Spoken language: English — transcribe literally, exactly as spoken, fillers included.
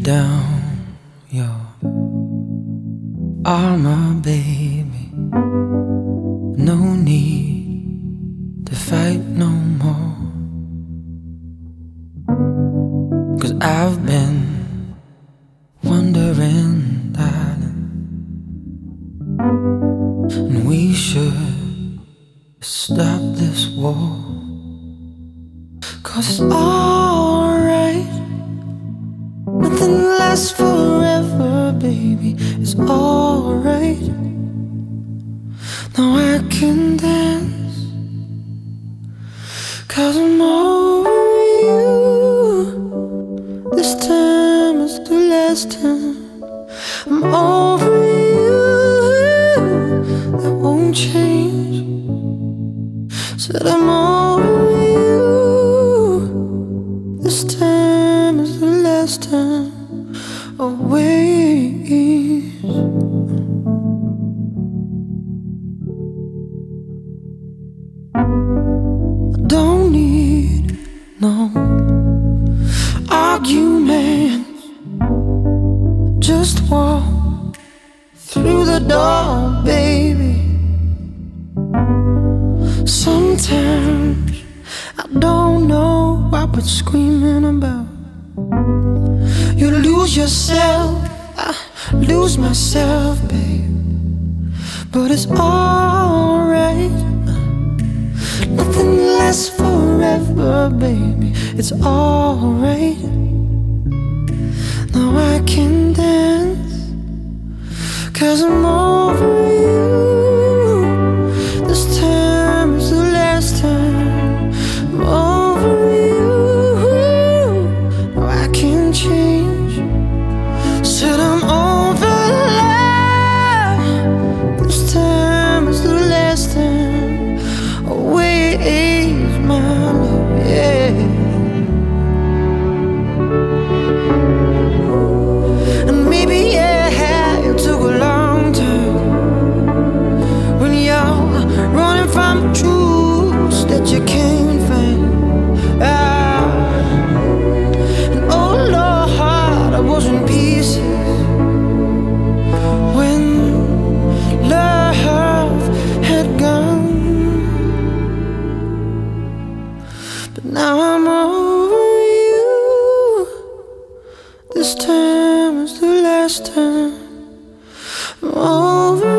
down your armor, baby. No need to fight no more, 'cause I've been wondering, darling, and we should stop this war, 'cause it's alright. Nothing lasts forever, baby. It's alright. Now I can dance, 'cause I'm over you. This time is the last time. I'm over you. That won't change. Said I'm over you. This time is the last time. Always. I don't need no arguments. Just walk through the door, baby. Sometimes I don't know what we're screaming about. You lose yourself, I lose myself, babe. But it's alright. Nothing lasts forever, baby. It's alright. Now I can dance, 'cause I'm over you. This time is the last time. I'm over you. Now I can change. Said I'm over love. This time is the last time. Always, my love, yeah. And maybe, yeah, it took a long time when you're running from truths that you can't find. Ah. And oh Lord, I was in pieces when love had gone. But now I'm over you. This time is the last time. I'm over